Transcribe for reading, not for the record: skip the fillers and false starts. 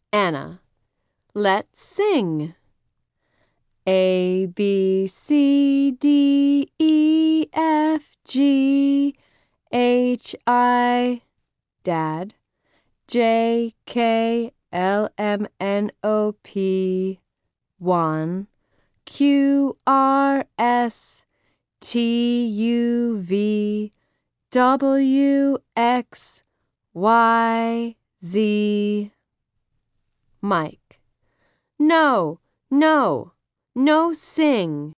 Anna, let's sing. A, B, C, D, E, F, G, H, I, Dad, J, K, L, M, N, O, P, 1, Q, R, S, T, U, V, W, X, Y, Z. Mike, no, no, no sing.